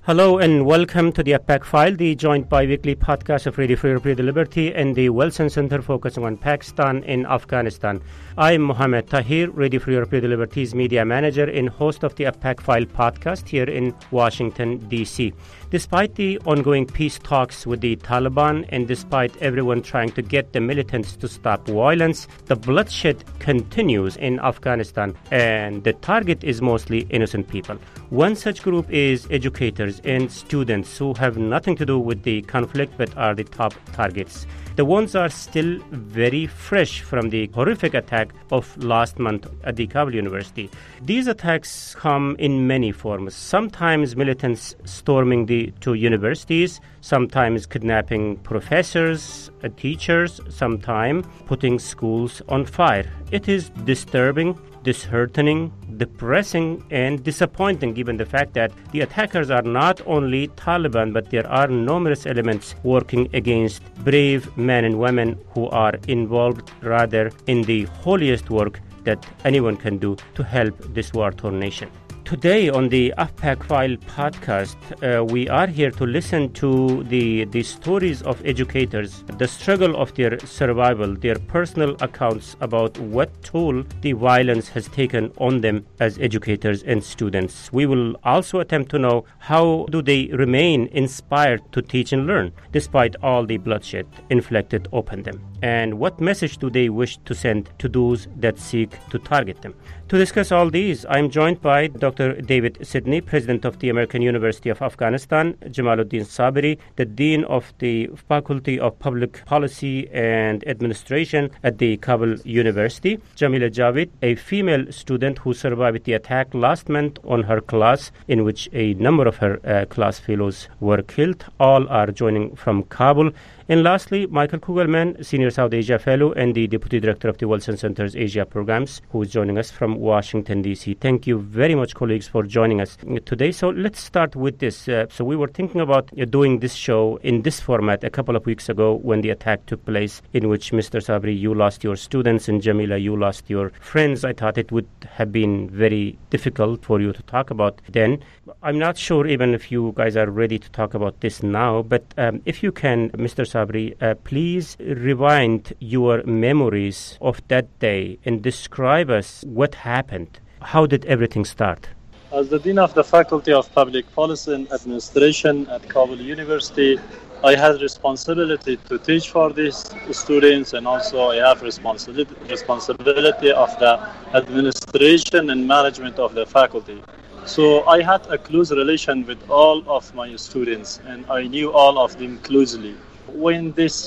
Hello and welcome to the APAC File, the joint bi-weekly podcast of Radio Free Europe, Radio Liberty and the Wilson Center focusing on Pakistan and Afghanistan. I'm Mohammed Tahir, Radio Free Europe, Radio Liberty's media manager and host of the APAC File podcast here in Washington, D.C. Despite the ongoing peace talks with the Taliban and despite everyone trying to get the militants to stop violence, the bloodshed continues in Afghanistan and the target is mostly innocent people. One such group is educators and students who have nothing to do with the conflict but are the top targets. The wounds are still very fresh from the horrific attack of last month at the Kabul University. These attacks come in many forms, sometimes militants storming the two universities, sometimes kidnapping professors, teachers, sometimes putting schools on fire. It is disturbing, disheartening, depressing, and disappointing given the fact that the attackers are not only Taliban, but there are numerous elements working against brave men and women who are involved rather in the holiest work that anyone can do to help this war-torn nation. Today on the APAC File podcast, we are here to listen to the stories of educators, the struggle of their survival, their personal accounts about what toll the violence has taken on them as educators and students. We will also attempt to know how do they remain inspired to teach and learn despite all the bloodshed inflicted upon them, and what message do they wish to send to those that seek to target them. To discuss all these, I'm joined by Dr. David Sidney, President of the American University of Afghanistan, Jamaluddin Saberi, the Dean of the Faculty of Public Policy and Administration at the Kabul University, Jamila Javid, a female student who survived the attack last month on her class, in which a number of her class fellows were killed. All are joining from Kabul. And lastly, Michael Kugelman, Senior South Asia Fellow and the Deputy Director of the Wilson Center's Asia Programs, who is joining us from Washington, D.C. Thank you very much, colleagues, for joining us today. So let's start with this. So we were thinking about doing this show in this format a couple of weeks ago when the attack took place, in which Mr. Sabri, you lost your students, and Jamila, you lost your friends. I thought it would have been very difficult for you to talk about then. I'm not sure even if you guys are ready to talk about this now, but if you can, Mr. Sabri, please rewind your memories of that day and describe us what happened. How did everything start? As the Dean of the Faculty of Public Policy and Administration at Kabul University, I had responsibility to teach for these students, and also I have responsibility of the administration and management of the faculty. So I had a close relation with all of my students, and I knew all of them closely. When this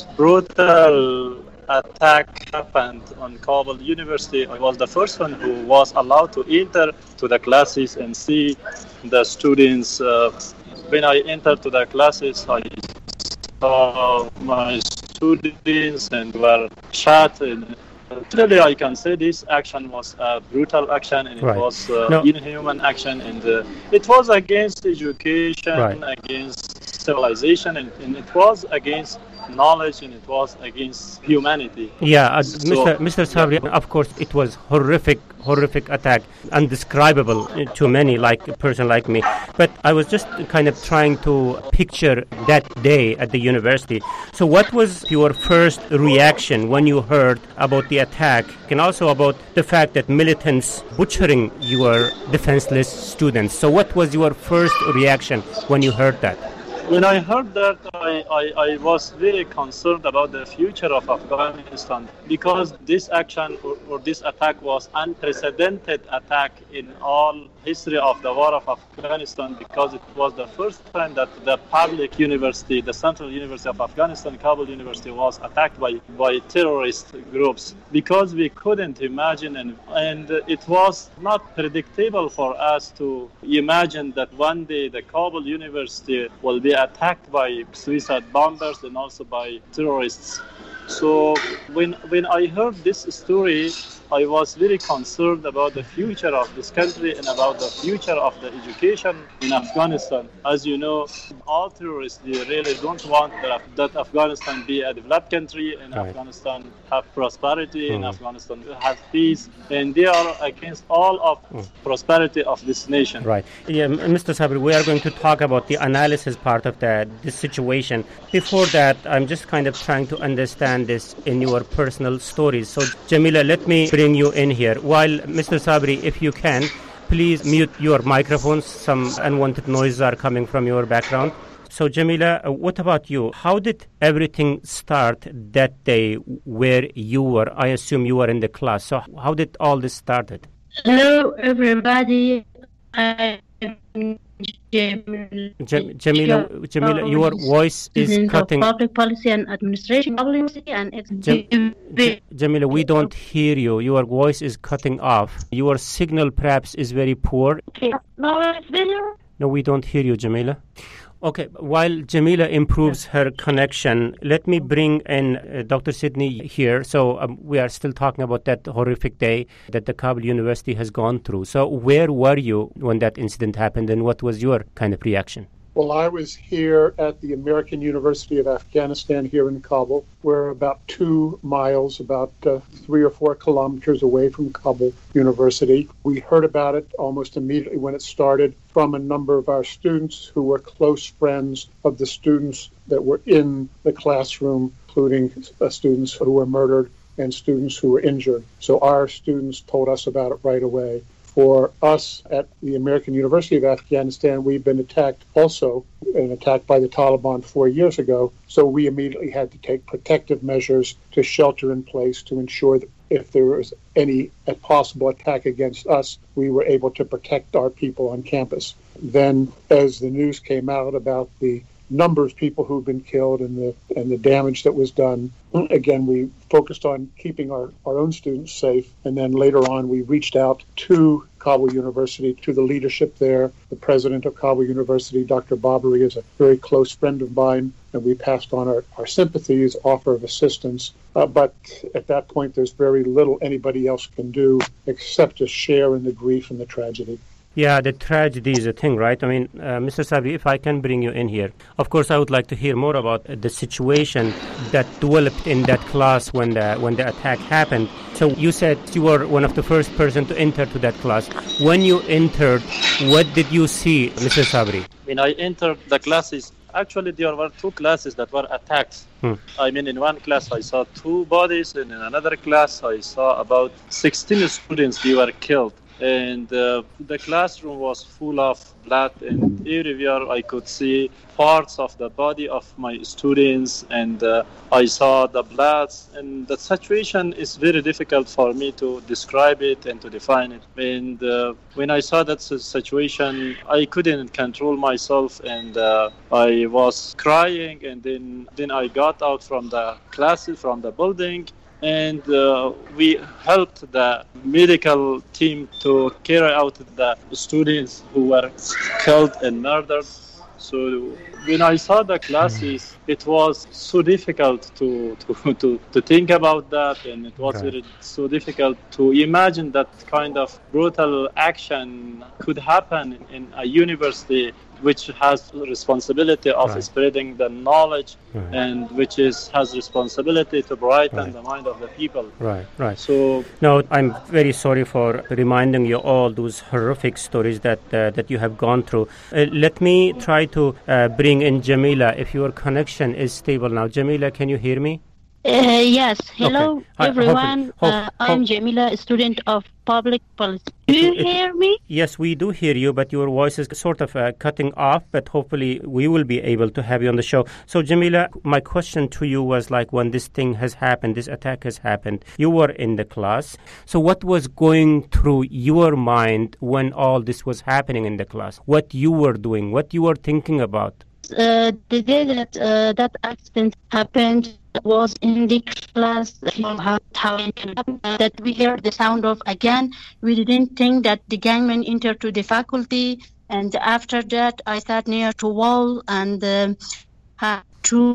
brutal attack happened on Kabul University, I was the first one who was allowed to enter to the classes and see the students. When I entered to the classes, I saw my students and were shot. Clearly, I can say this action was a brutal action, and it was inhuman action, and it was against education, against civilization, and it was against knowledge, and it was against humanity. Yeah, Mr. Sabri, of course, it was horrific attack, undescribable to many, like a person like me. But I was just kind of trying to picture that day at the university. So what was your first reaction when you heard about the attack, and also about the fact that militants butchering your defenseless students? So what was your first reaction when you heard that? When I heard that, I was very concerned about the future of Afghanistan, because this action or this attack was unprecedented attack in all history of the war of Afghanistan, because it was the first time that the public university, the Central University of Afghanistan, Kabul University, was attacked by terrorist groups, because we couldn't imagine, and it was not predictable for us to imagine that one day the Kabul University will be attacked by suicide bombers and also by terrorists. So when I heard this story, I was very concerned about the future of this country and about the future of the education in Afghanistan. As you know, all terrorists, they really don't want that Afghanistan be a developed country and Afghanistan have prosperity and Afghanistan have peace, and they are against all of prosperity of this nation. Right. Yeah, Mr. Sabri, we are going to talk about the analysis part of this situation. Before that, I'm just kind of trying to understand this in your personal stories. So, Jamila, let me bring you in here. While Mr. Sabri, if you can, please mute your microphones. Some unwanted noises are coming from your background. So, Jamila, what about you? How did everything start that day where you were? I assume you were in the class. So, how did all this started? Hello, everybody. I'm Jamila, your voice is cutting. Public policy and administration, and it's Jamila, we don't hear you. Your voice is cutting off. Your signal perhaps is very poor. Okay. No, it's better. No, we don't hear you, Jamila. Okay, while Jamila improves her connection, let me bring in Dr. Sidney here. So we are still talking about that horrific day that the Kabul University has gone through. So where were you when that incident happened, and what was your kind of reaction? Well, I was here at the American University of Afghanistan here in Kabul. We're about 2 miles, about 3 or 4 kilometers away from Kabul University. We heard about it almost immediately when it started from a number of our students who were close friends of the students that were in the classroom, including students who were murdered and students who were injured. So our students told us about it right away. For us at the American University of Afghanistan, we've been attacked also, an attack by the Taliban 4 years ago. So we immediately had to take protective measures to shelter in place to ensure that if there was any possible attack against us, we were able to protect our people on campus. Then, as the news came out about the number of people who've been killed and the damage that was done, again, we focused on keeping our own students safe. And then later on, we reached out to Kabul University, to the leadership there. The president of Kabul University, Dr. Babari, is a very close friend of mine, and we passed on our sympathies, offer of assistance. But at that point, there's very little anybody else can do except to share in the grief and the tragedy. Yeah, the tragedy is a thing, right? I mean, Mr. Sabri, if I can bring you in here. Of course, I would like to hear more about the situation that developed in that class when the attack happened. So you said you were one of the first person to enter to that class. When you entered, what did you see, Mr. Sabri? When I entered the classes, actually there were 2 classes that were attacked. I mean, in one class I saw 2 bodies, and in another class I saw about 16 students, they were killed. And the classroom was full of blood, and everywhere I could see parts of the body of my students, and I saw the blood. And the situation is very difficult for me to describe it and to define it. And when I saw that situation, I couldn't control myself, and I was crying. And then I got out from the classes, from the building. And we helped the medical team to carry out the students who were killed and murdered. So when I saw the classes, it was so difficult to think about that, and it was so difficult to imagine that kind of brutal action could happen in a university which has responsibility of spreading the knowledge and which has responsibility to brighten the mind of the people. Right. So, no, I'm very sorry for reminding you all those horrific stories that you have gone through. Let me try to bring in Jamila if your connection is stable now. Jamila, can you hear me? Yes. Hello, everyone. I'm Jamila, a student of public policy. Do you hear me? Yes, we do hear you, but your voice is sort of cutting off, but hopefully we will be able to have you on the show. So, Jamila, my question to you was like, when this thing has happened, this attack has happened, you were in the class. So what was going through your mind when all this was happening in the class? What you were doing, what you were thinking about? The day that accident happened was in the class, how it happened, that we heard the sound of a gun. We didn't think that the gunman entered to the faculty, and after that I sat near to wall and had 2 or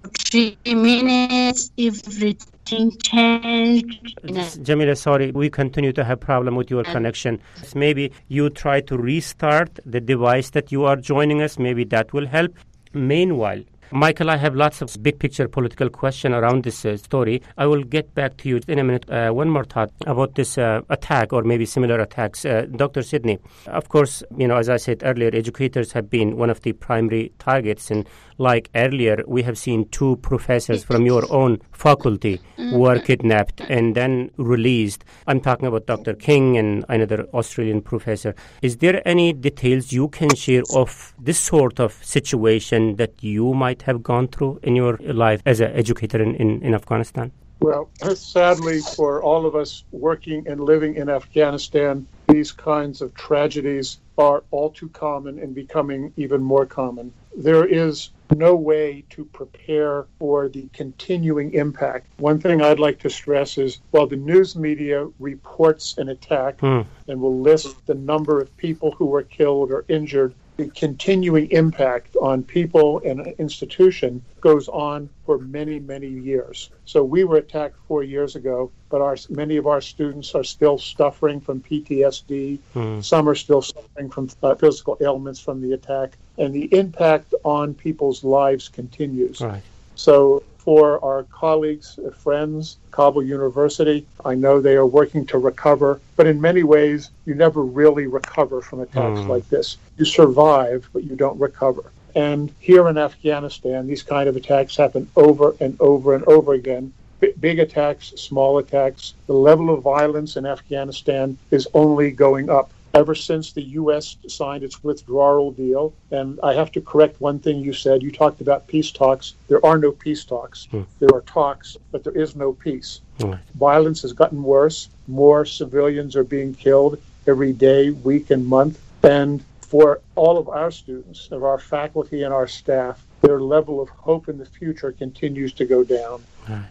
3 minutes, everything changed. Jamila, sorry, we continue to have problem with your connection. Maybe you try to restart the device that you are joining us. Maybe that will help. Meanwhile, Michael, I have lots of big picture political question around this story. I will get back to you in a minute. One more thought about this attack or maybe similar attacks. Dr. Sidney, of course, as I said earlier, educators have been one of the primary targets. And like earlier, we have seen 2 professors from your own faculty were kidnapped and then released. I'm talking about Dr. King and another Australian professor. Is there any details you can share of this sort of situation that you might have gone through in your life as an educator in Afghanistan? Well, sadly for all of us working and living in Afghanistan, these kinds of tragedies are all too common and becoming even more common. There is no way to prepare for the continuing impact. One thing I'd like to stress is while the news media reports an attack and will list the number of people who were killed or injured, the continuing impact on people and an institution goes on for many, many years. So we were attacked 4 years ago, but many of our students are still suffering from PTSD. Some are still suffering from physical ailments from the attack. And the impact on people's lives continues. Right. So for our colleagues, friends, Kabul University, I know they are working to recover, but in many ways, you never really recover from attacks like this. You survive, but you don't recover. And here in Afghanistan, these kind of attacks happen over and over and over again. Big attacks, small attacks. The level of violence in Afghanistan is only going up ever since the U.S. signed its withdrawal deal. And I have to correct one thing you said. You talked about peace talks. There are no peace talks. There are talks, but there is no peace. Violence has gotten worse. More civilians are being killed every day, week, and month. And for all of our students, of our faculty and our staff, their level of hope in the future continues to go down.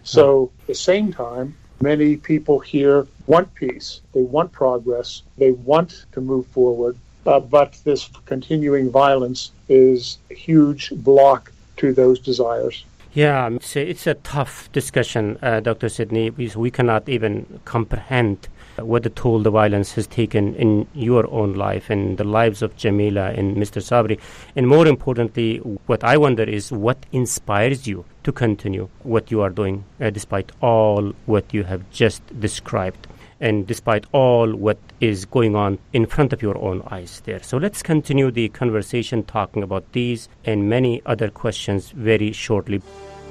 So at the same time, many people here want peace. They want progress. They want to move forward. But this continuing violence is a huge block to those desires. Yeah, it's a tough discussion, Dr. Sidney, because we cannot even comprehend what the toll the violence has taken in your own life and the lives of Jamila and Mr. Sabri. And more importantly, what I wonder is what inspires you to continue what you are doing despite all what you have just described and despite all what is going on in front of your own eyes there. So let's continue the conversation talking about these and many other questions very shortly.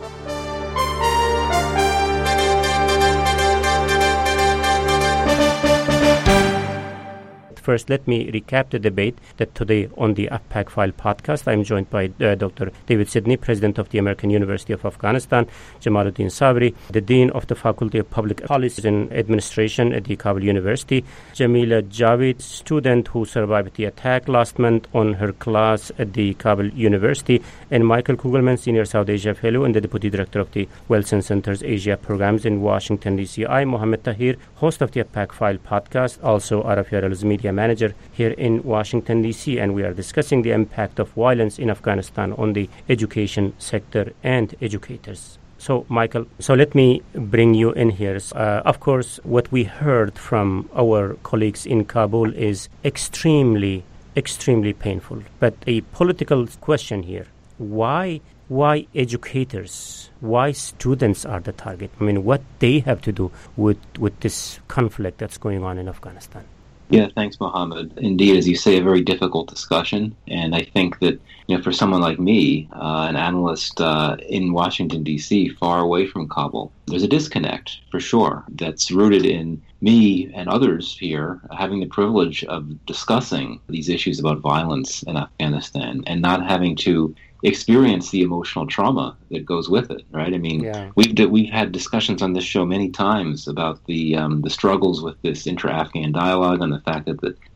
First, let me recap the debate that today on the AFPAC File podcast, I'm joined by Dr. David Sidney, President of the American University of Afghanistan, Jamaluddin Sabri, the Dean of the Faculty of Public Policy and Administration at the Kabul University, Jamila Javid, student who survived the attack last month on her class at the Kabul University, and Michael Kugelman, Senior South Asia Fellow and the Deputy Director of the Wilson Center's Asia Programs in Washington, D.C. I'm Mohammed Tahir, host of the AFPAC File podcast, also RFRL's media manager here in Washington, D.C., and we are discussing the impact of violence in Afghanistan on the education sector and educators. So, Michael, let me bring you in here. Of course, what we heard from our colleagues in Kabul is extremely painful. But a political question here, why educators, why students are the target? I mean, what they have to do with this conflict that's going on in Afghanistan? Yeah, thanks, Mohammed. Indeed, as you say, a very difficult discussion. And I think that, for someone like me, an analyst in Washington, D.C., far away from Kabul, there's a disconnect, for sure, that's rooted in me and others here having the privilege of discussing these issues about violence in Afghanistan and not having to experience the emotional trauma that goes with it, right? I mean, we've had discussions on this show many times about the struggles with this intra-Afghan dialogue and the fact that the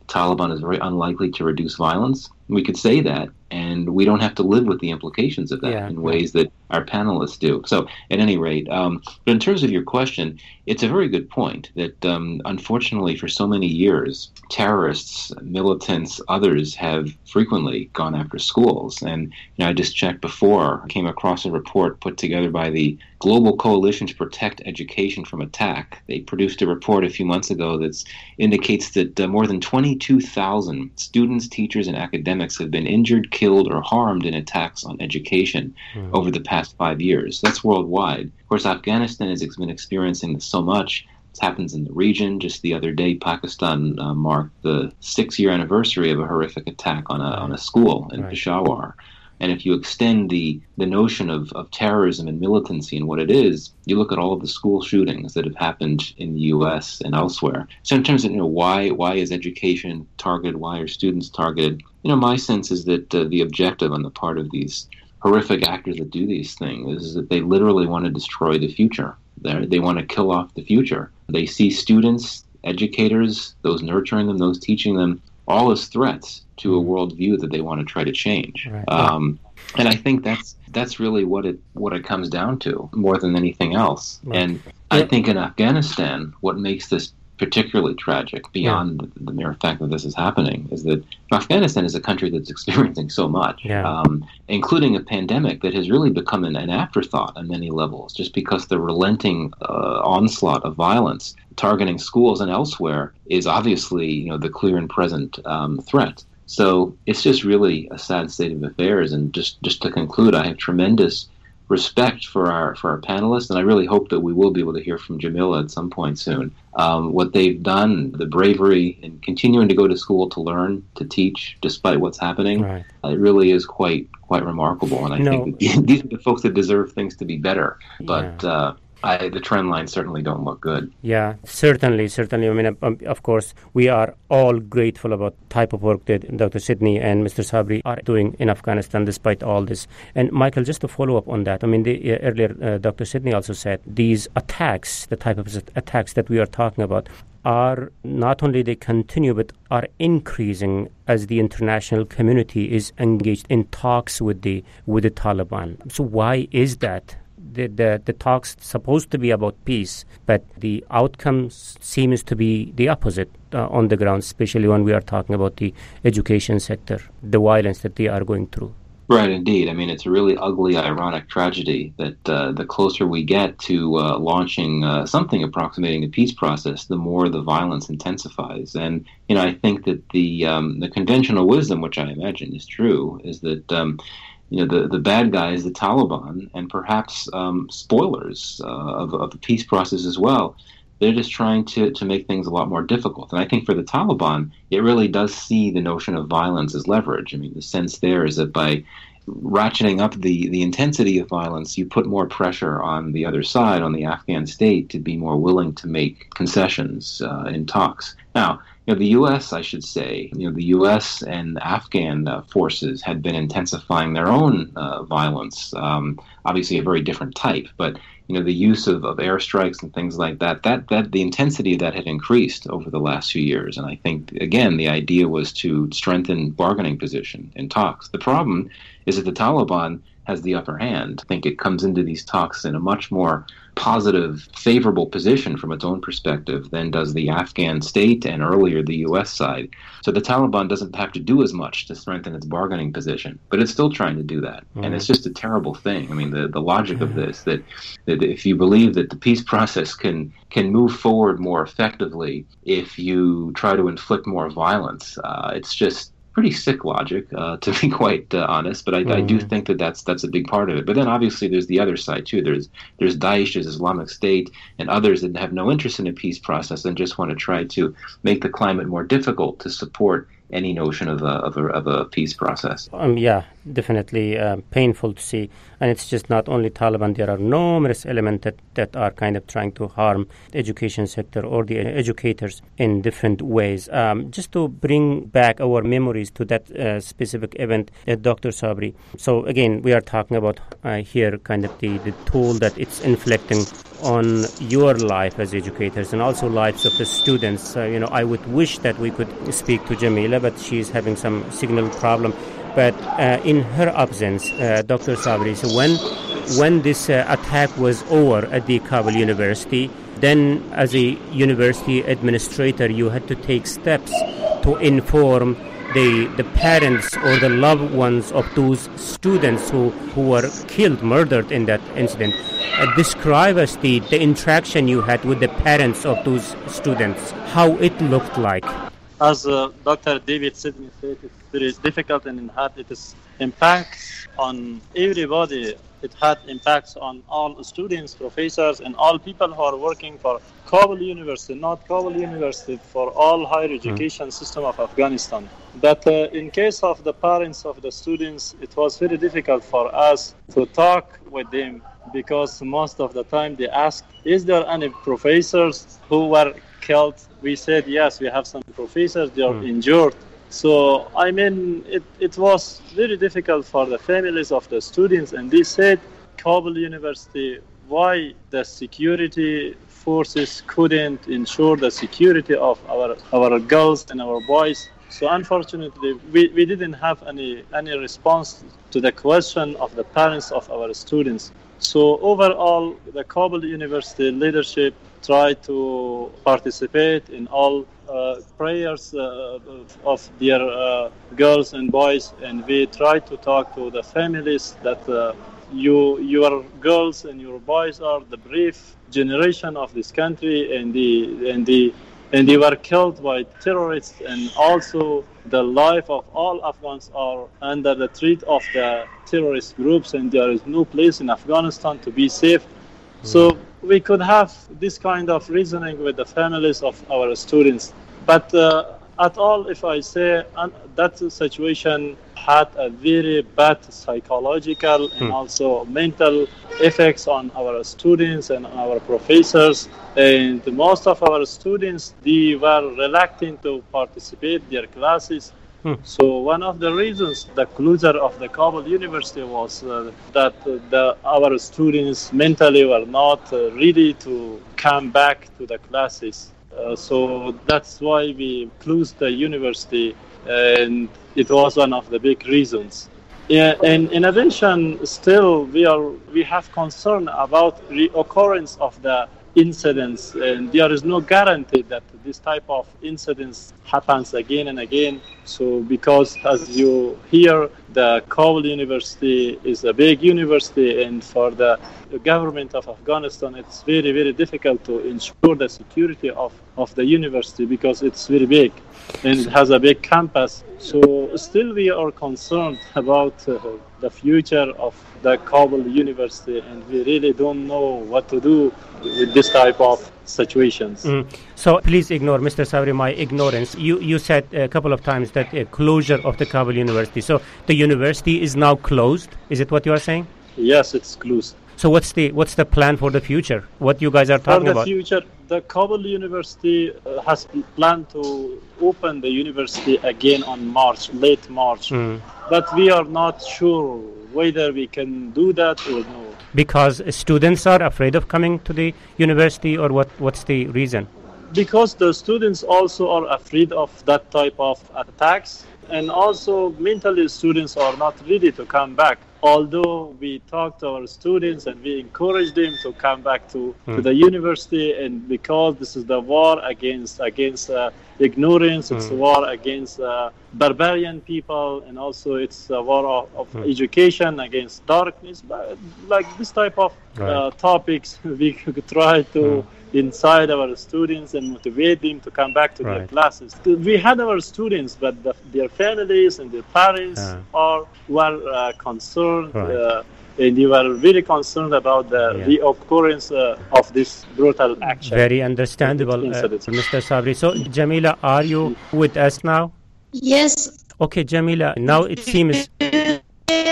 Taliban is very unlikely to reduce violence. We could say that, and we don't have to live with the implications of that in ways that our panelists do. So, at any rate, but in terms of your question, it's a very good point that, unfortunately, for so many years, terrorists, militants, others have frequently gone after schools. And I just checked before, I came across a report put together by the Global Coalition to Protect Education from Attack. They produced a report a few months ago that indicates that more than 22,000 students, teachers, and academics have been injured, killed, or harmed in attacks on education over the past 5 years. That's worldwide. Of course, Afghanistan has been experiencing this so much. This happens in the region. Just the other day, Pakistan marked the 6-year anniversary of a horrific attack on a school in Peshawar. And if you extend the notion of terrorism and militancy and what it is, you look at all of the school shootings that have happened in the U.S. and elsewhere. So in terms of why is education targeted, why are students targeted, my sense is that the objective on the part of these horrific actors that do these things is that they literally want to destroy the future. They want to kill off the future. They see students, educators, those nurturing them, those teaching them, all as threats to a worldview that they want to try to change. Right. And I think that's really what it comes down to more than anything else. Right. And I think in Afghanistan, what makes this particularly tragic, beyond the mere fact that this is happening, is that Afghanistan is a country that's experiencing so much, including a pandemic that has really become an afterthought on many levels, just because the relenting onslaught of violence targeting schools and elsewhere is obviously, the clear and present threat. So it's just really a sad state of affairs. And just to conclude, I have tremendous respect for our panelists, and I really hope that we will be able to hear from Jamila at some point soon. What they've done, the bravery in continuing to go to school to learn, to teach, despite what's happening, it really is quite remarkable. And I think that these are the folks that deserve things to be better. But the trend lines certainly don't look good. Yeah, certainly. I mean, of course, we are all grateful about the type of work that Dr. Sidney and Mr. Sabri are doing in Afghanistan despite all this. And Michael, just to follow up on that, I mean, earlier Dr. Sidney also said these attacks, the type of attacks that we are talking about, are not only they continue, but are increasing as the international community is engaged in talks with the Taliban. So why is that? The talks supposed to be about peace, but the outcome seems to be the opposite on the ground, especially when we are talking about the education sector, the violence that they are going through. Right, indeed. I mean, it's a really ugly, ironic tragedy that the closer we get to launching something approximating a peace process, the more the violence intensifies. And, I think that the conventional wisdom, which I imagine is true, is that the bad guys, the Taliban, and perhaps spoilers of the peace process as well, they're just trying to make things a lot more difficult. And I think for the Taliban, it really does see the notion of violence as leverage. I mean, the sense there is that by ratcheting up the intensity of violence, you put more pressure on the other side, on the Afghan state, to be more willing to make concessions in talks. Now, the U.S., I should say, the U.S. and Afghan forces had been intensifying their own violence, obviously a very different type, but the use of airstrikes and things like that the intensity of that had increased over the last few years. And I think, again, the idea was to strengthen bargaining position in talks. The problem is that the Taliban has the upper hand. I think it comes into these talks in a much more positive, favorable position from its own perspective than does the Afghan state and earlier the U.S. side. So the Taliban doesn't have to do as much to strengthen its bargaining position, but it's still trying to do that. And it's just a terrible thing. I mean, the logic of this, that if you believe that the peace process can move forward more effectively if you try to inflict more violence, it's just pretty sick logic, to be quite honest, but I do think that's a big part of it. But then obviously there's the other side too. There's Daesh, there's Islamic State, and others that have no interest in a peace process and just want to try to make the climate more difficult to support any notion of a peace process. definitely painful to see. And it's just not only Taliban. There are numerous elements that are kind of trying to harm the education sector or the educators in different ways. Just to bring back our memories to that specific event, Dr. Sabri. So again, we are talking about here kind of the toll that it's inflicting on your life as educators and also lives of the students. I would wish that we could speak to Jamila, but she's having some signal problem. But in her absence, Dr. Sabri, so when this attack was over at the Kabul University, then as a university administrator, you had to take steps to inform the parents or the loved ones of those students who were killed, murdered in that incident. Describe us the interaction you had with the parents of those students, how it looked like. As Dr. David Sidney said, it's very difficult and it has impacts on everybody. It had impacts on all students, professors, and all people who are working for Kabul University, not Kabul University, for all higher education system of Afghanistan. But in case of the parents of the students, it was very difficult for us to talk with them because most of the time they asked, is there any professors who were killed? We said, yes, we have some professors, they are injured. So, it was very difficult for the families of the students, and they said, Kabul University, why the security forces couldn't ensure the security of our girls and our boys. So unfortunately, we didn't have any response to the question of the parents of our students. So overall, the Kabul University leadership tried to participate in all prayers of their girls and boys, and we tried to talk to the families that your girls and your boys are the brave generation of this country, and they were killed by terrorists, and also the life of all Afghans are under the threat of the terrorist groups, and there is no place in Afghanistan to be safe. So we could have this kind of reasoning with the families of our students. But at all, if I say that situation had a very bad psychological and also mental effects on our students and our professors. And most of our students, they were reluctant to participate in their classes. So one of the reasons the closure of the Kabul University was that our students mentally were not ready to come back to the classes. So that's why we closed the university, and it was one of the big reasons. And in addition, still we have concern about reoccurrence of the incidents, and there is no guarantee that this type of incidents happens again and again. So because as you hear, the Kabul University is a big university, and for the government of Afghanistan, it's very, very difficult to ensure the security of the university because it's very big and it has a big campus. So still we are concerned about the future of the Kabul University, and we really don't know what to do with this type of situations. So please ignore, Mr. Sabri, my ignorance. You said a couple of times that a closure of the Kabul University. So the university is now closed. Is it what you are saying? Yes, it's closed. So what's the plan for the future? What you guys are talking about? For the future, the Kabul University has planned to open the university again on late March. But we are not sure whether we can do that or no. Because students are afraid of coming to the university, or what's the reason? Because the students also are afraid of that type of attacks, and also mentally students are not ready to come back. Although we talk to our students and we encourage them to come back to the university, and because this is the war against ignorance, it's a war against barbarian people, and also it's a war of education against darkness. But like this type of topics, we could try to inside our students and motivate them to come back to their classes. We had our students, but their families and their parents were concerned, and they were really concerned about the reoccurrence of this brutal action. Very understandable, Mr. Sabri. So, Jamila, are you with us now? Yes. Okay, Jamila, now it seems...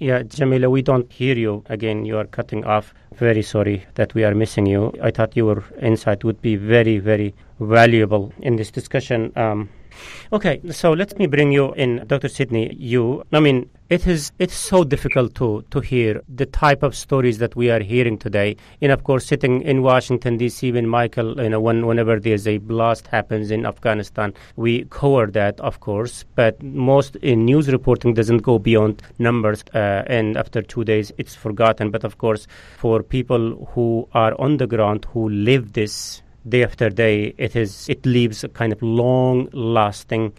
Yeah, Jamila, we don't hear you. Again, you are cutting off. Very sorry that we are missing you. I thought your insight would be very, very valuable in this discussion. Okay, so let me bring you in, Dr. Sidney. It's so difficult to hear the type of stories that we are hearing today. And of course, sitting in Washington, D.C., when Michael, whenever there's a blast happens in Afghanistan, we cover that, of course. But most in news reporting doesn't go beyond numbers. And after 2 days, it's forgotten. But of course, for people who are on the ground, who live this day after day, it leaves a kind of long-lasting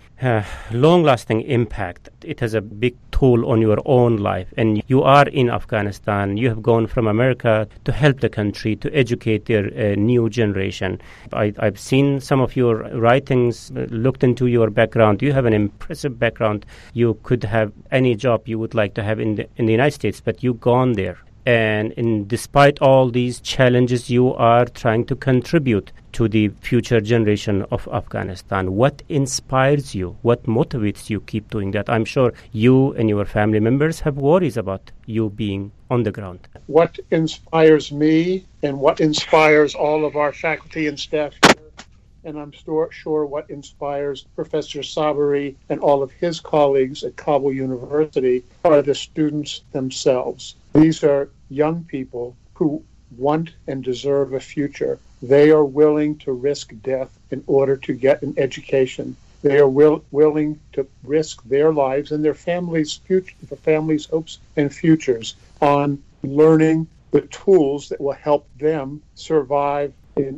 impact. It has a big toll on your own life. And you are in Afghanistan. You have gone from America to help the country, to educate their new generation. I've seen some of your writings, looked into your background. You have an impressive background. You could have any job you would like to have in the United States, but you've gone there. And despite all these challenges, you are trying to contribute to the future generation of Afghanistan. What inspires you? What motivates you keep doing that? I'm sure you and your family members have worries about you being on the ground. What inspires me and what inspires all of our faculty and staff here, and I'm sure what inspires Professor Sabari and all of his colleagues at Kabul University, are the students themselves. These are young people who want and deserve a future. They are willing to risk death in order to get an education. They are willing to risk their lives and their families' future, their families' hopes and futures on learning the tools that will help them survive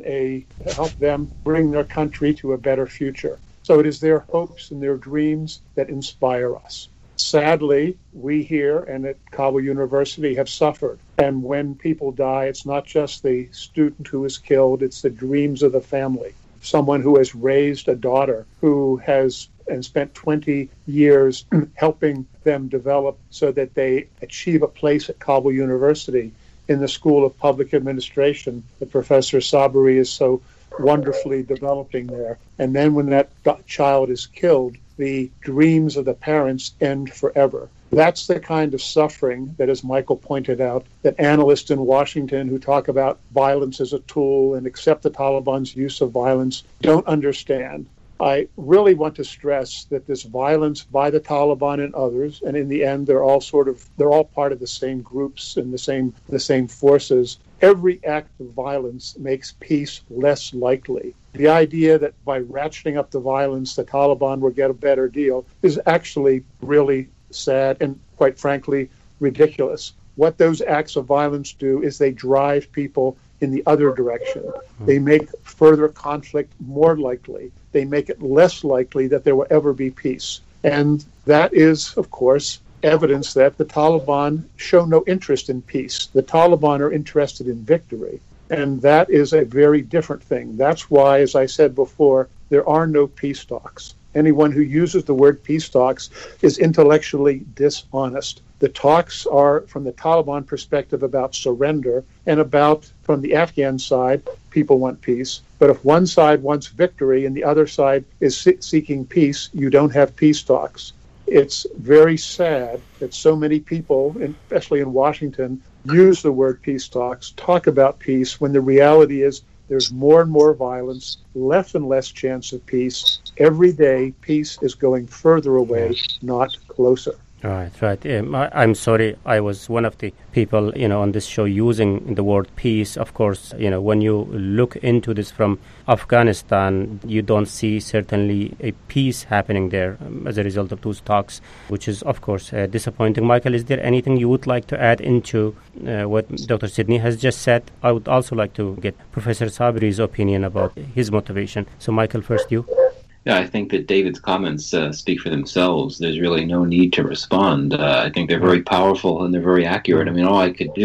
help them bring their country to a better future. So it is their hopes and their dreams that inspire us. Sadly, we here and at Kabul University have suffered. And when people die, it's not just the student who is killed, it's the dreams of the family. Someone who has raised a daughter who has and spent 20 years helping them develop so that they achieve a place at Kabul University in the School of Public Administration that Professor Sabari is so wonderfully developing there. And then when that child is killed, the dreams of the parents end forever. That's the kind of suffering that, as Michael pointed out, that analysts in Washington who talk about violence as a tool and accept the Taliban's use of violence don't understand. I really want to stress that this violence by the Taliban and others, and in the end they're all part of the same groups and the same forces. Every act of violence makes peace less likely. The idea that by ratcheting up the violence the Taliban will get a better deal is actually really sad and, quite frankly, ridiculous. What those acts of violence do is they drive people in the other direction. They make further conflict more likely. They make it less likely that there will ever be peace. And that is, of course, evidence that the Taliban show no interest in peace. The Taliban are interested in victory. And that is a very different thing. That's why, as I said before, there are no peace talks. Anyone who uses the word peace talks is intellectually dishonest. The talks are, from the Taliban perspective, about surrender, and about, from the Afghan side, people want peace. But if one side wants victory and the other side is seeking peace, you don't have peace talks. It's very sad that so many people, especially in Washington, use the word peace talks, talk about peace, when the reality is there's more and more violence, less and less chance of peace. Every day, peace is going further away, not closer. Right. I'm sorry, I was one of the people, on this show using the word peace. Of course, when you look into this from Afghanistan, you don't see certainly a peace happening there as a result of those talks, which is, of course, disappointing. Michael, is there anything you would like to add into what Dr. Sidney has just said? I would also like to get Professor Sabari's opinion about his motivation. So, Michael, first you. Yeah, I think that David's comments speak for themselves. There's really no need to respond. I think they're very powerful and they're very accurate. I mean, all I could do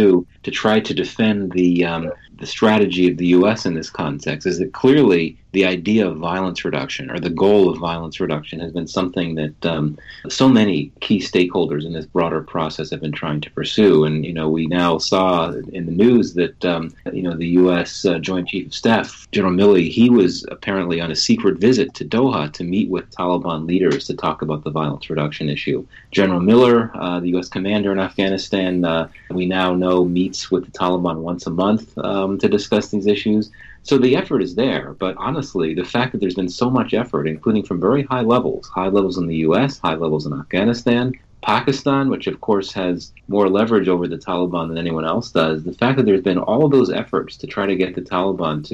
to try to defend the strategy of the U.S. in this context is that clearly the idea of violence reduction, or the goal of violence reduction, has been something that so many key stakeholders in this broader process have been trying to pursue. And, we now saw in the news that, the U.S. Joint Chief of Staff, General Milley, he was apparently on a secret visit to Doha to meet with Taliban leaders to talk about the violence reduction issue. General Miller, the U.S. commander in Afghanistan, we now know meets with the Taliban once a month to discuss these issues. So the effort is there, but honestly, the fact that there's been so much effort, including from very high levels in the U.S., high levels in Afghanistan, Pakistan, which of course has more leverage over the Taliban than anyone else does, the fact that there's been all of those efforts to try to get the Taliban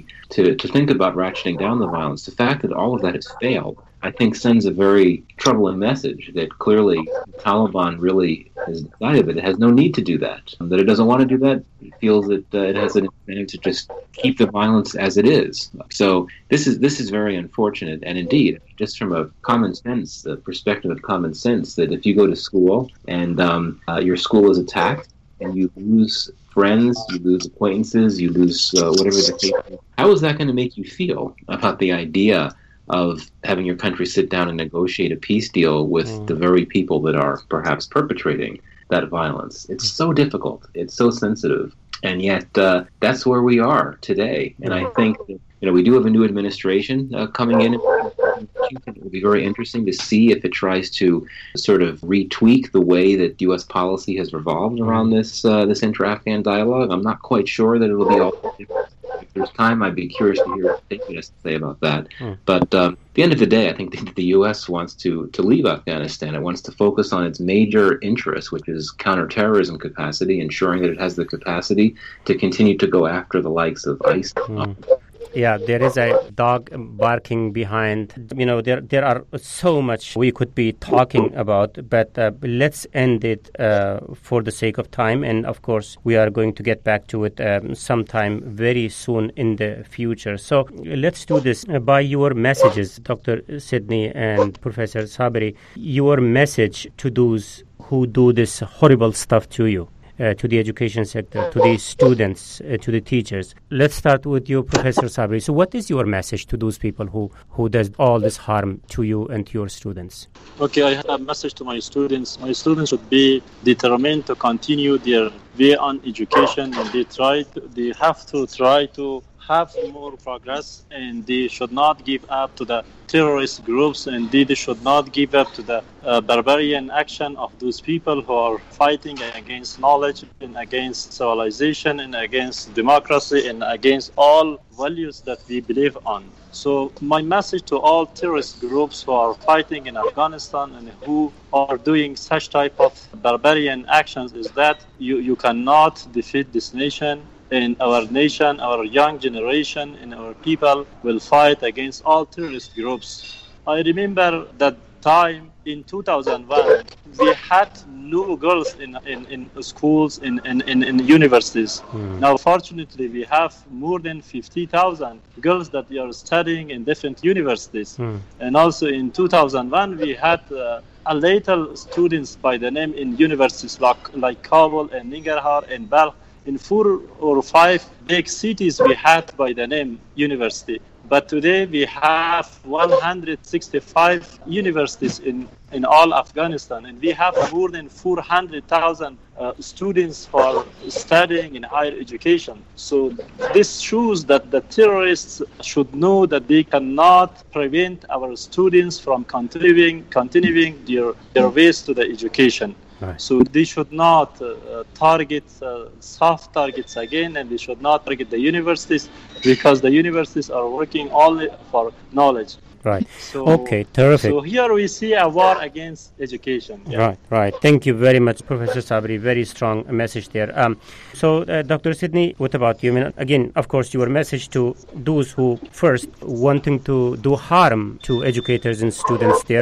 to think about ratcheting down the violence, the fact that all of that has failed, I think sends a very troubling message that clearly the Taliban really has decided that it has no need to do that, that it doesn't want to do that. It feels that it has an incentive to just keep the violence as it is. So this is very unfortunate. And indeed, just from a common sense, the perspective of common sense, that if you go to school and your school is attacked and you lose friends, you lose acquaintances, you lose whatever the case is, how is that going to make you feel about the idea of having your country sit down and negotiate a peace deal with the very people that are perhaps perpetrating that violence? It's so difficult. It's so sensitive. And yet that's where we are today. And I think that, we do have a new administration coming in. It will be very interesting to see if it tries to sort of retweak the way that U.S. policy has revolved around this intra-Afghan dialogue. I'm not quite sure that it will be all different. If there's time, I'd be curious to hear what David has to say about that. But at the end of the day, I think that the U.S. wants to leave Afghanistan. It wants to focus on its major interest, which is counterterrorism capacity, ensuring that it has the capacity to continue to go after the likes of ISIS. Yeah, there is a dog barking behind. There are so much we could be talking about, but let's end it for the sake of time. And of course, we are going to get back to it sometime very soon in the future. So let's do this by your messages, Dr. Sidney and Professor Sabri, your message to those who do this horrible stuff to you. To the education sector, to the students, to the teachers. Let's start with you, Professor Sabri. So what is your message to those people who does all this harm to you and to your students? Okay, I have a message to my students. My students should be determined to continue their way on education, and they have to try to have more progress, and they should not give up to the terrorist groups, and they should not give up to the barbarian action of those people who are fighting against knowledge and against civilization and against democracy and against all values that we believe on. So my message to all terrorist groups who are fighting in Afghanistan and who are doing such type of barbarian actions is that you cannot defeat this nation. And our nation, our young generation, and our people will fight against all terrorist groups. I remember that time in 2001, we had no girls in schools, in universities. Now, fortunately, we have more than 50,000 girls that are studying in different universities. And also in 2001, we had a little students by the name in universities like Kabul and Nangarhar and Balkh. In 4 or 5 big cities, we had by the name university. But today we have 165 universities in all Afghanistan, and we have more than 400,000 students for studying in higher education. So this shows that the terrorists should know that they cannot prevent our students from continuing their ways to the education. Right. So they should not target soft targets again, and they should not target the universities, because the universities are working only for knowledge. Right. So, okay, terrific. So here we see a war against education. Yeah. Right. Thank you very much, Professor Sabri. Very strong message there. So, Dr. Sidney, what about you? I mean, again, of course, your message to those who first wanting to do harm to educators and students there,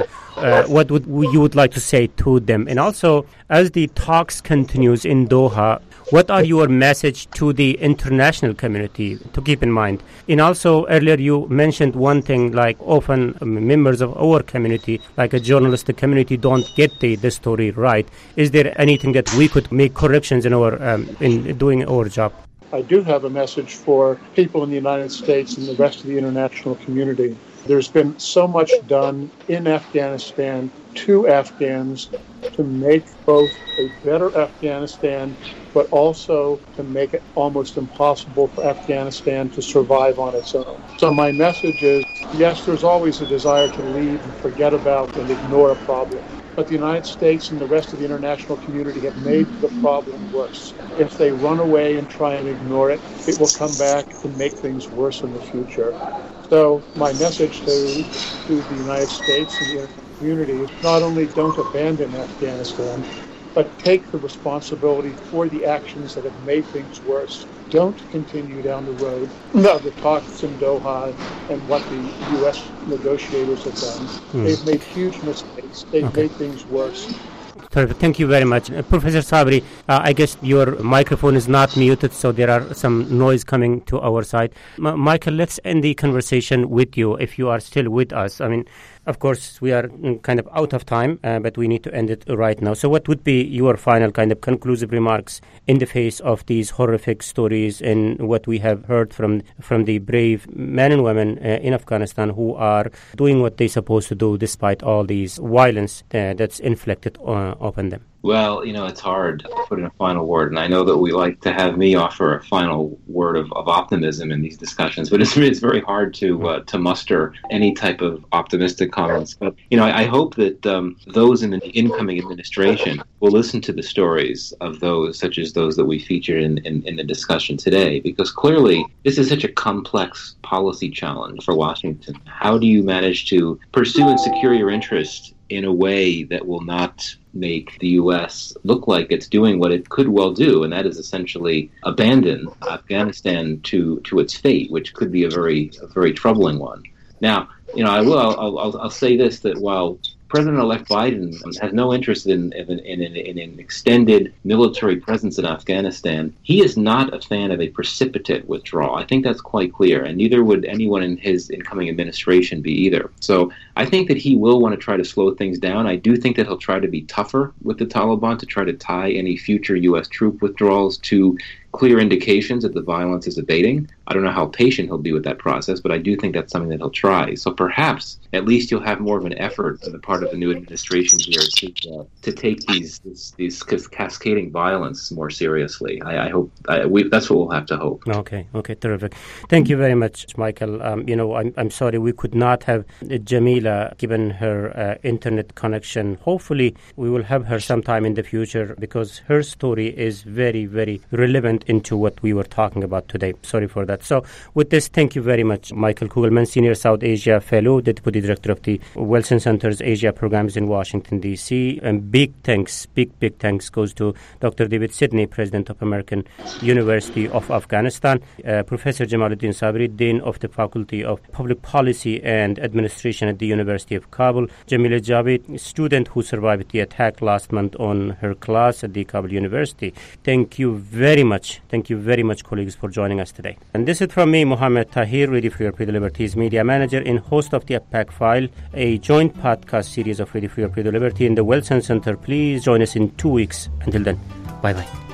what you would like to say to them? And also, as the talks continues in Doha, what are your message to the international community to keep in mind? And also, earlier you mentioned one thing, like often members of our community, like a journalistic community, don't get the story right. Is there anything that we could make corrections in our in doing our job? I do have a message for people in the United States and the rest of the international community. There's been so much done in Afghanistan to Afghans to make both a better Afghanistan, but also to make it almost impossible for Afghanistan to survive on its own. So my message is, yes, there's always a desire to leave and forget about and ignore a problem. But the United States and the rest of the international community have made the problem worse. If they run away and try and ignore it, it will come back and make things worse in the future. So my message to the United States and the community is not only don't abandon Afghanistan, but take the responsibility for the actions that have made things worse. Don't continue down the road of the talks in Doha and what the U.S. negotiators have done. They've made huge mistakes. They've made things worse. Perfect. Thank you very much. Professor Sabri, I guess your microphone is not muted, so there are some noise coming to our side. Michael, let's end the conversation with you if you are still with us. I mean, of course, we are kind of out of time, but we need to end it right now. So what would be your final kind of conclusive remarks in the face of these horrific stories and what we have heard from the brave men and women in Afghanistan who are doing what they're supposed to do despite all these violence that's inflicted upon them? Well, it's hard to put in a final word, and I know that we like to have me offer a final word of optimism in these discussions, but it's very hard to muster any type of optimistic comments. But, I hope that those in the incoming administration will listen to the stories of those, such as those that we featured in the discussion today, because clearly this is such a complex policy challenge for Washington. How do you manage to pursue and secure your interest in a way that will not make the U.S. look like it's doing what it could well do, and that is essentially abandon Afghanistan to its fate, which could be a very troubling one. Now, I'll say this, that while President-elect Biden has no interest in an extended military presence in Afghanistan, he is not a fan of a precipitate withdrawal. I think that's quite clear, and neither would anyone in his incoming administration be either. So I think that he will want to try to slow things down. I do think that he'll try to be tougher with the Taliban to try to tie any future U.S. troop withdrawals to clear indications that the violence is abating. I don't know how patient he'll be with that process, but I do think that's something that he'll try. So perhaps at least you'll have more of an effort on the part of the new administration here to take these cascading violence more seriously. I hope that's what we'll have to hope. Okay, terrific. Thank you very much, Michael. I'm sorry we could not have Jamila given her internet connection. Hopefully we will have her sometime in the future because her story is very, very relevant into what we were talking about today. Sorry for that. So with this, thank you very much, Michael Kugelman, Senior South Asia Fellow, Deputy Director of the Wilson Center's Asia Programs in Washington, D.C. And big thanks goes to Dr. David Sidney, President of American University of Afghanistan, Professor Jamaluddin Sabri, Dean of the Faculty of Public Policy and Administration at the University of Kabul, Jamila Javid, student who survived the attack last month on her class at the Kabul University. Thank you very much. Thank you very much, colleagues, for joining us today. And this is from me, Mohammed Tahir, Radio Free Europe Radio Liberty's media manager and host of the APAC File, a joint podcast series of Radio Free Europe Radio Liberty in the Wilson Center. Please join us in 2 weeks. Until then, bye-bye.